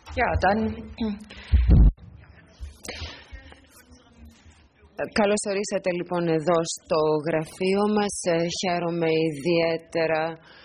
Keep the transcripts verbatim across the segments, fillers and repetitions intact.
Ja, dann... Καλώς ορίσατε λοιπόν εδώ στο γραφείο μας. Χαίρομαι ιδιαίτερα.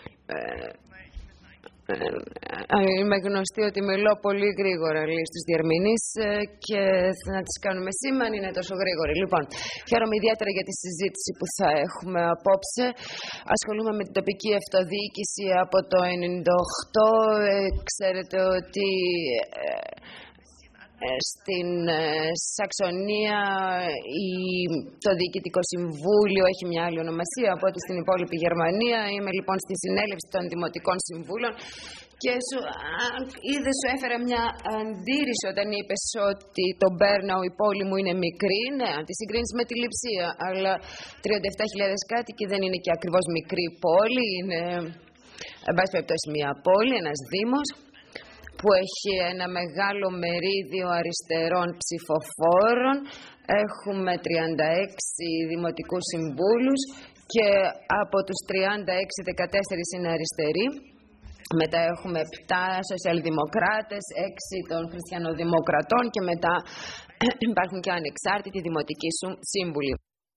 Είμαι γνωστή ότι μιλώ πολύ γρήγορα, λέει, στους διερμηνείς και να τις κάνουμε σήμα αν είναι τόσο γρήγορη. Λοιπόν, χαίρομαι ιδιαίτερα για τη συζήτηση που θα έχουμε απόψε. Ασχολούμαι με την τοπική αυτοδιοίκηση από το ενενήντα οκτώ. Ξέρετε ότι στην Σαξονία το Διοικητικό Συμβούλιο έχει μια άλλη ονομασία από ό,τι στην υπόλοιπη Γερμανία. Είμαι λοιπόν στη συνέλευση των Δημοτικών Συμβούλων και σου, είδε σου έφερα μια αντίρρηση όταν είπες ότι το Μπέρναου, η πόλη μου, είναι μικρή. Ναι, αν τη συγκρίνεις με τη Λειψία, αλλά τριάντα επτά χιλιάδες κάτοικοι δεν είναι και ακριβώς μικρή πόλη. Είναι, εν πάση περιπτώσει, μια πόλη, ένας δήμος που έχει ένα μεγάλο μερίδιο αριστερών ψηφοφόρων. Έχουμε τριάντα έξι δημοτικούς συμβούλους και από τους τριάντα έξι, δεκατέσσερα είναι αριστεροί. Μετά έχουμε επτά σοσιαλδημοκράτες, έξι των χριστιανοδημοκρατών και μετά υπάρχουν και ανεξάρτητοι δημοτικοί σύμβουλοι.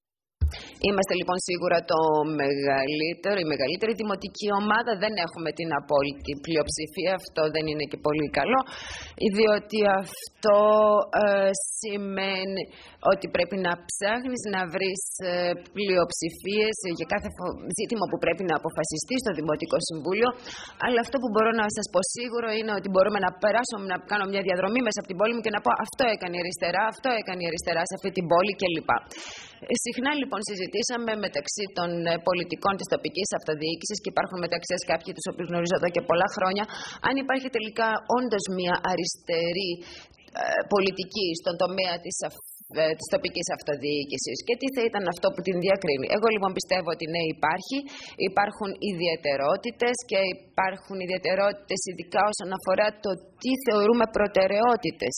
Είμαστε λοιπόν σίγουρα το μεγαλύτερο, η μεγαλύτερη δημοτική ομάδα. Δεν έχουμε την απόλυτη πλειοψηφία, αυτό δεν είναι και πολύ καλό, διότι αυτό ε, σημαίνει ότι πρέπει να ψάχνεις να βρεις ε, πλειοψηφίες για κάθε ζήτημα που πρέπει να αποφασιστεί στο Δημοτικό Συμβούλιο. Αλλά αυτό που μπορώ να σας πω σίγουρο είναι ότι μπορούμε να περάσω, να κάνω μια διαδρομή μέσα από την πόλη μου και να πω αυτό έκανε η αριστερά, αυτό έκανε η αριστερά σε αυτή την πόλη κλπ. Συχνά λοιπόν συζητήσαμε μεταξύ των πολιτικών της τοπικής αυτοδιοίκησης και υπάρχουν μεταξύ σας κάποιοι τους οποίους γνωρίζω εδώ και πολλά χρόνια, αν υπάρχει τελικά όντως μια αριστερή ε, πολιτική στον τομέα της, ε, της τοπικής αυτοδιοίκησης και τι θα ήταν αυτό που την διακρίνει. Εγώ λοιπόν πιστεύω ότι ναι, υπάρχει, υπάρχουν ιδιαιτερότητες και υπάρχουν ιδιαιτερότητες ειδικά όσον αφορά το τι θεωρούμε προτεραιότητες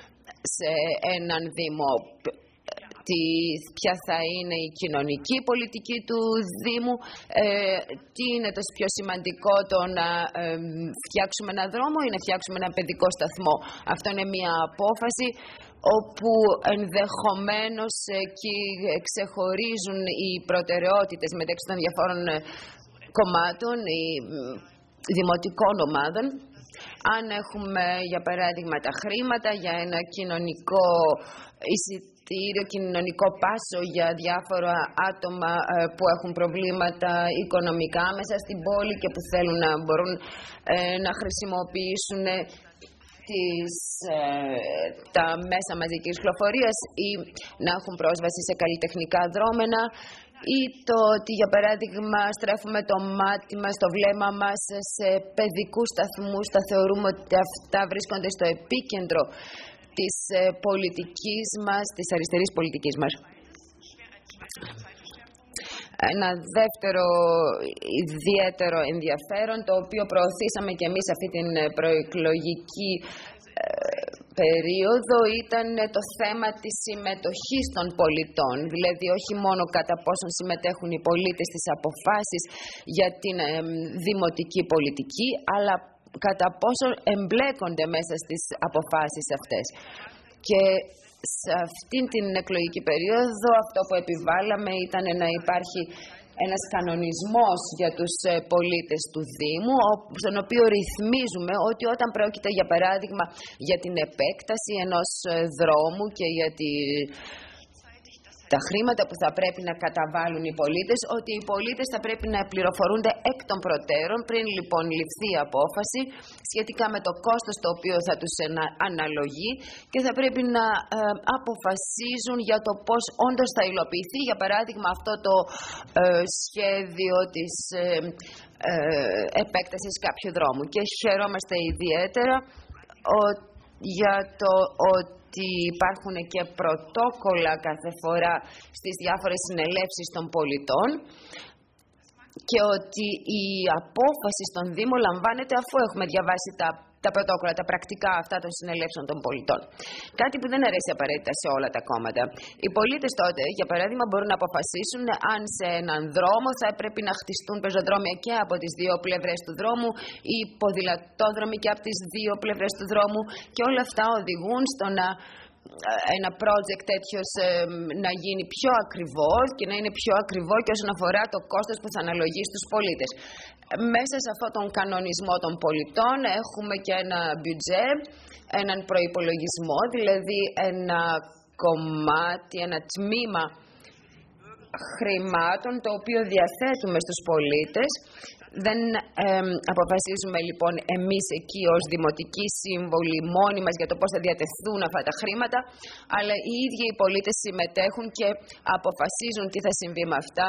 σε έναν Δήμο. Τι, ποια θα είναι η κοινωνική πολιτική του Δήμου, ε, τι είναι το πιο σημαντικό, το να ε, φτιάξουμε ένα δρόμο ή να φτιάξουμε ένα παιδικό σταθμό. Αυτό είναι μια απόφαση όπου ενδεχομένως εκεί ξεχωρίζουν οι προτεραιότητες μεταξύ των διαφόρων κομμάτων ή δημοτικών ομάδων. Αν έχουμε για παράδειγμα τα χρήματα για ένα κοινωνικό εισιτήριο, κοινωνικό πάσο για διάφορα άτομα που έχουν προβλήματα οικονομικά μέσα στην πόλη και που θέλουν να μπορούν να χρησιμοποιήσουν τις, τα μέσα μαζικής κυκλοφορίας ή να έχουν πρόσβαση σε καλλιτεχνικά δρόμενα, ή το ότι για παράδειγμα στρέφουμε το μάτι μας, το βλέμμα μας σε παιδικούς σταθμούς, τα θεωρούμε ότι αυτά βρίσκονται στο επίκεντρο της πολιτικής μας, της αριστερής πολιτικής μας. Ένα δεύτερο ιδιαίτερο ενδιαφέρον, το οποίο προωθήσαμε και εμείς αυτή την προεκλογική περίοδο, ήταν το θέμα της συμμετοχής των πολιτών. Δηλαδή όχι μόνο κατά πόσον συμμετέχουν οι πολίτες στις αποφάσεις για την ε, δημοτική πολιτική, αλλά κατά πόσο εμπλέκονται μέσα στις αποφάσεις αυτές. Και σε αυτήν την εκλογική περίοδο αυτό που επιβάλαμε ήταν να υπάρχει ένας κανονισμός για τους πολίτες του Δήμου, στον οποίο ρυθμίζουμε ότι όταν πρόκειται για παράδειγμα για την επέκταση ενός δρόμου και για τη... τα χρήματα που θα πρέπει να καταβάλουν οι πολίτες, ότι οι πολίτες θα πρέπει να πληροφορούνται εκ των προτέρων, πριν λοιπόν ληφθεί η απόφαση σχετικά με το κόστος το οποίο θα τους αναλογεί και θα πρέπει να ε, αποφασίζουν για το πώς όντως θα υλοποιηθεί, για παράδειγμα αυτό το ε, σχέδιο της ε, ε, επέκτασης κάποιου δρόμου. Και χαιρόμαστε ιδιαίτερα ο, για το ότι ότι υπάρχουν και πρωτόκολλα κάθε φορά στις διάφορες συνελεύσεις των πολιτών και ότι η απόφαση στον Δήμο λαμβάνεται αφού έχουμε διαβάσει τα τα πρωτόκολλα, τα πρακτικά αυτά των συνελεύσεων των πολιτών. Κάτι που δεν αρέσει απαραίτητα σε όλα τα κόμματα. Οι πολίτες τότε, για παράδειγμα, μπορούν να αποφασίσουν αν σε έναν δρόμο θα πρέπει να χτιστούν πεζοδρόμια και από τις δύο πλευρές του δρόμου ή ποδηλατόδρομοι και από τις δύο πλευρές του δρόμου, και όλα αυτά οδηγούν στο να ένα project τέτοιος ε, να γίνει πιο ακριβό και να είναι πιο ακριβό και όσον αφορά το κόστος που θα αναλογεί στους πολίτες. Μέσα σε αυτόν τον κανονισμό των πολιτών έχουμε και ένα μπιουτζέ, έναν προϋπολογισμό, δηλαδή ένα κομμάτι, ένα τμήμα χρημάτων το οποίο διαθέτουμε στους πολίτες. Δεν ε, αποφασίζουμε λοιπόν εμείς εκεί ως δημοτικοί σύμβολοι μόνοι μας για το πώς θα διατεθούν αυτά τα χρήματα, αλλά οι ίδιοι οι πολίτες συμμετέχουν και αποφασίζουν τι θα συμβεί με αυτά.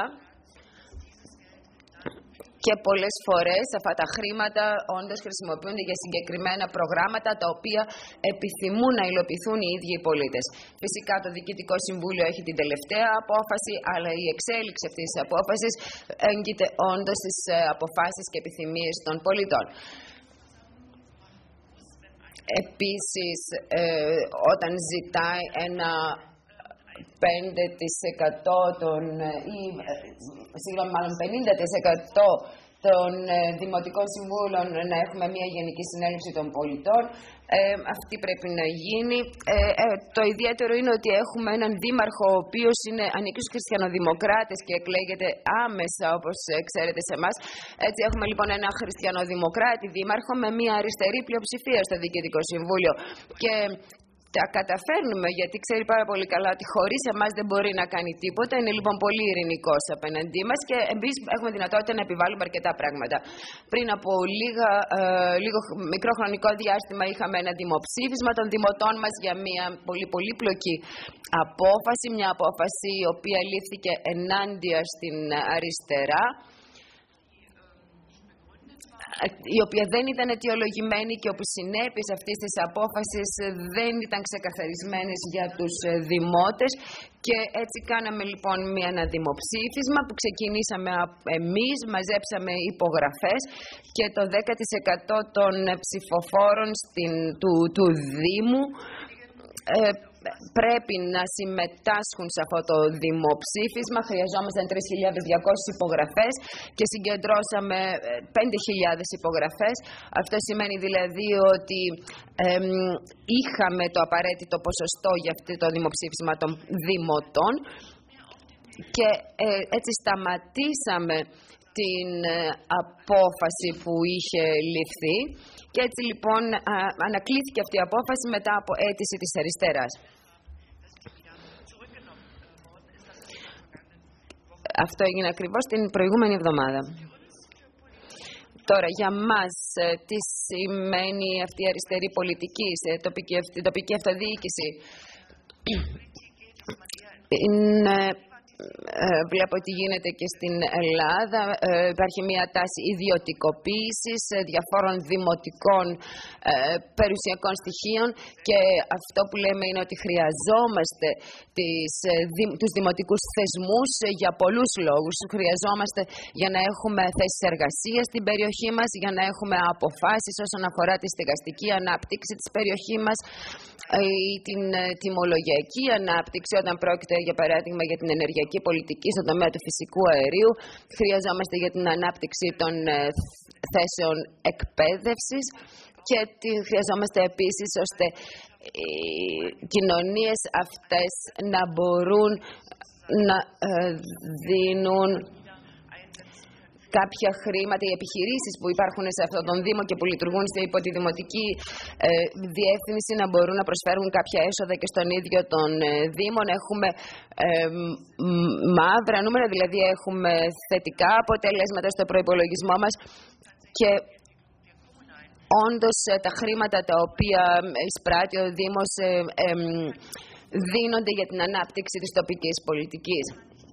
Και πολλές φορές αυτά τα χρήματα όντως χρησιμοποιούνται για συγκεκριμένα προγράμματα τα οποία επιθυμούν να υλοποιηθούν οι ίδιοι οι πολίτες. Φυσικά το Διοικητικό Συμβούλιο έχει την τελευταία απόφαση, αλλά η εξέλιξη αυτής της απόφασης έγκυται όντως στις αποφάσεις και επιθυμίες των πολιτών. Επίσης, ε, όταν ζητάει ένα πέντε τοις εκατό των, ή, συγγνώμη, μάλλον πενήντα τοις εκατό των ε, Δημοτικών Συμβούλων να έχουμε μια Γενική Συνέλευση των Πολιτών. Ε, αυτή πρέπει να γίνει. Ε, ε, το ιδιαίτερο είναι ότι έχουμε έναν δήμαρχο ο οποίος είναι, ανήκει στους χριστιανοδημοκράτες και εκλέγεται άμεσα, όπως ε, ξέρετε σε εμάς. Έτσι έχουμε λοιπόν ένα χριστιανοδημοκράτη δήμαρχο με μια αριστερή πλειοψηφία στο Διοικητικό Συμβούλιο. Και τα καταφέρνουμε, γιατί ξέρει πάρα πολύ καλά ότι χωρίς εμάς δεν μπορεί να κάνει τίποτα. Είναι λοιπόν πολύ ειρηνικός απέναντί μας και εμείς έχουμε δυνατότητα να επιβάλλουμε αρκετά πράγματα. Πριν από λίγα, ε, λίγο μικρό χρονικό διάστημα είχαμε ένα δημοψήφισμα των δημοτών μας για μια πολύ πολύπλοκη απόφαση, μια απόφαση η οποία λήφθηκε ενάντια στην αριστερά, η οποία δεν ήταν αιτιολογημένη και όπου συνέπειες αυτής της απόφασης δεν ήταν ξεκαθαρισμένες για τους δημότες. Και έτσι κάναμε λοιπόν μια, ένα δημοψήφισμα που ξεκινήσαμε εμείς, μαζέψαμε υπογραφές και το δέκα τοις εκατό των ψηφοφόρων στην, του, του Δήμου ε, πρέπει να συμμετάσχουν σε αυτό το δημοψήφισμα. Χρειαζόμασταν τρεις χιλιάδες διακόσιες υπογραφές και συγκεντρώσαμε πέντε χιλιάδες υπογραφές. Αυτό σημαίνει δηλαδή ότι ε, είχαμε το απαραίτητο ποσοστό για αυτό το δημοψήφισμα των δημοτών και ε, έτσι σταματήσαμε την ε, απόφαση που είχε ληφθεί και έτσι λοιπόν α, ανακλήθηκε αυτή η απόφαση μετά από αίτηση της αριστεράς. Αυτό έγινε ακριβώς την προηγούμενη εβδομάδα. Τώρα, για μας, τι σημαίνει αυτή η αριστερή πολιτική σε τοπική, τοπική αυτοδιοίκηση? Είναι... Ε, βλέπω ότι γίνεται και στην Ελλάδα. Ε, υπάρχει μια τάση ιδιωτικοποίησης ε, διαφόρων δημοτικών ε, περιουσιακών στοιχείων και αυτό που λέμε είναι ότι χρειαζόμαστε τις, ε, δη, τους δημοτικούς θεσμούς ε, για πολλούς λόγους. Χρειαζόμαστε για να έχουμε θέσεις εργασίας στην περιοχή μας, για να έχουμε αποφάσεις όσον αφορά τη στεγαστική ανάπτυξη της περιοχής μας ή την ε, τιμολογιακή ανάπτυξη όταν πρόκειται για παράδειγμα για την ενεργειακή πολιτική στον τομέα του φυσικού αερίου. Χρειαζόμαστε για την ανάπτυξη των ε, θέσεων εκπαίδευσης και τη χρειαζόμαστε επίσης ώστε οι κοινωνίες αυτές να μπορούν να ε, δίνουν κάποια χρήματα, οι επιχειρήσεις που υπάρχουν σε αυτόν τον Δήμο και που λειτουργούν υπό τη δημοτική ε, διεύθυνση να μπορούν να προσφέρουν κάποια έσοδα και στον ίδιο τον ε, Δήμο. Έχουμε ε, μαύρα νούμερα, δηλαδή έχουμε θετικά αποτελέσματα στο προϋπολογισμό μας και όντως ε, τα χρήματα τα οποία εισπράττει ο Δήμος ε, ε, δίνονται για την ανάπτυξη της τοπικής πολιτικής.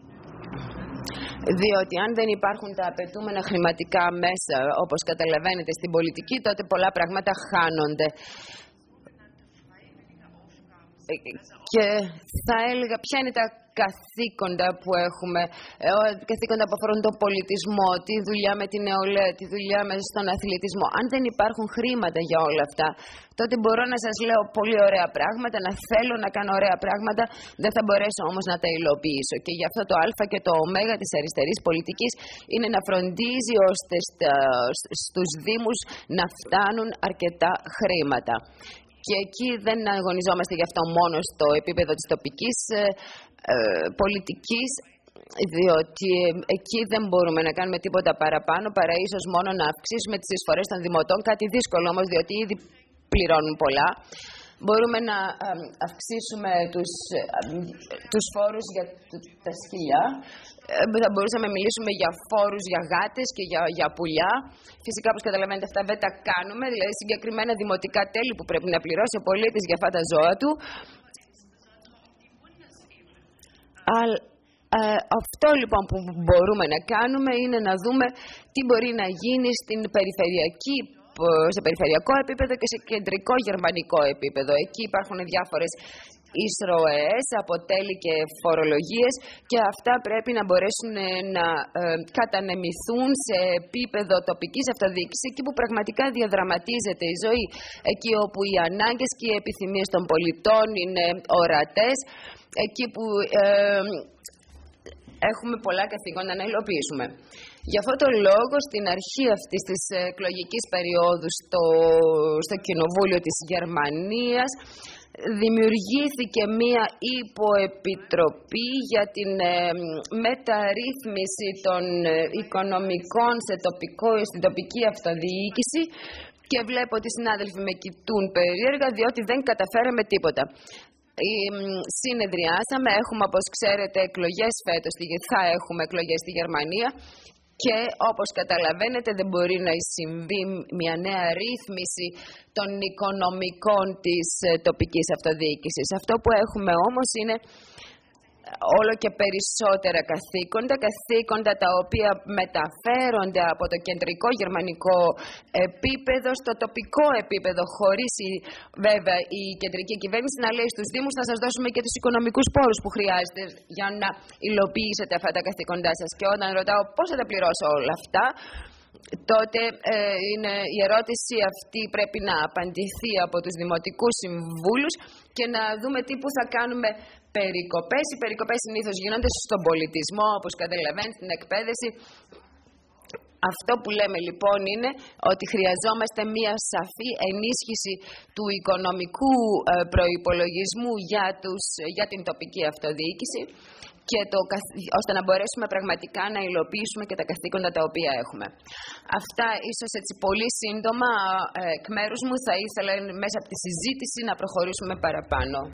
Διότι αν δεν υπάρχουν τα απαιτούμενα χρηματικά μέσα, όπως καταλαβαίνετε στην πολιτική, τότε πολλά πράγματα χάνονται. Και θα έλεγα ποια είναι τα καθήκοντα που έχουμε, ε, καθήκοντα που αφορούν τον πολιτισμό, τη δουλειά με την νεολαία, τη δουλειά με στον αθλητισμό. Αν δεν υπάρχουν χρήματα για όλα αυτά, τότε μπορώ να σας λέω πολύ ωραία πράγματα, να θέλω να κάνω ωραία πράγματα, δεν θα μπορέσω όμως να τα υλοποιήσω. Και γι' αυτό το α και το ω της αριστερής πολιτικής είναι να φροντίζει ώστε στα, στους Δήμους να φτάνουν αρκετά χρήματα. Και εκεί δεν αγωνιζόμαστε γι' αυτό μόνο στο επίπεδο της τοπικής ε, ε, πολιτικής, διότι εκεί δεν μπορούμε να κάνουμε τίποτα παραπάνω παρά ίσως μόνο να αυξήσουμε τις εισφορές των δημοτών, κάτι δύσκολο όμως διότι ήδη πληρώνουν πολλά. Μπορούμε να αυξήσουμε τους, τους φόρους για τα σκυλιά. Θα μπορούσαμε να μιλήσουμε για φόρους για γάτες και για, για πουλιά. Φυσικά, όπως καταλαβαίνετε, αυτά δεν τα κάνουμε. Δηλαδή, συγκεκριμένα δημοτικά τέλη που πρέπει να πληρώσει ο πολίτης για αυτά τα ζώα του. Αλλά, ε, αυτό λοιπόν που μπορούμε να κάνουμε είναι να δούμε τι μπορεί να γίνει στην περιφερειακή σε περιφερειακό επίπεδο και σε κεντρικό γερμανικό επίπεδο. Εκεί υπάρχουν διάφορες εισρωές από τέλη και φορολογίες και αυτά πρέπει να μπορέσουν να ε, κατανεμηθούν σε επίπεδο τοπικής αυτοδιοίκησης, εκεί που πραγματικά διαδραματίζεται η ζωή, εκεί όπου οι ανάγκες και οι επιθυμίες των πολιτών είναι ορατές, εκεί που ε, έχουμε πολλά καθήκοντα να υλοποιήσουμε. Γι' αυτό το λόγο, στην αρχή αυτής της εκλογικής περίοδου στο, στο Κοινοβούλιο της Γερμανίας, δημιουργήθηκε μία υποεπιτροπή για την ε, μεταρρύθμιση των ε, οικονομικών σε τοπικό, στην τοπική αυτοδιοίκηση και βλέπω ότι οι συνάδελφοι με κοιτούν περίεργα διότι δεν καταφέραμε τίποτα. Συνεδριάσαμε, έχουμε όπως ξέρετε εκλογές φέτος, θα έχουμε εκλογές στη Γερμανία και όπως καταλαβαίνετε δεν μπορεί να συμβεί μια νέα ρύθμιση των οικονομικών της τοπικής αυτοδιοίκησης. Αυτό που έχουμε όμως είναι όλο και περισσότερα καθήκοντα, καθήκοντα τα οποία μεταφέρονται από το κεντρικό γερμανικό επίπεδο στο τοπικό επίπεδο, χωρίς η, βέβαια η κεντρική κυβέρνηση να λέει στους Δήμους θα σας δώσουμε και τους οικονομικούς πόρους που χρειάζεται για να υλοποιήσετε αυτά τα καθήκοντά σας. Και όταν ρωτάω πώς θα τα πληρώσω όλα αυτά, τότε ε, είναι, η ερώτηση αυτή πρέπει να απαντηθεί από τους δημοτικούς συμβούλους και να δούμε τι που θα κάνουμε περικοπές. Οι περικοπές συνήθως γίνονται στον πολιτισμό, όπως καταλαβαίνετε, στην εκπαίδευση. Αυτό που λέμε λοιπόν είναι ότι χρειαζόμαστε μία σαφή ενίσχυση του οικονομικού προϋπολογισμού για, τους, για την τοπική αυτοδιοίκηση και το, ώστε να μπορέσουμε πραγματικά να υλοποιήσουμε και τα καθήκοντα τα οποία έχουμε. Αυτά ίσως έτσι πολύ σύντομα εκ μέρους μου. Θα ήθελα μέσα από τη συζήτηση να προχωρήσουμε παραπάνω.